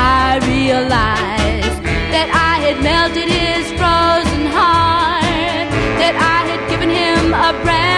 I realized that I had melted his frozen heart, that I had given him a brand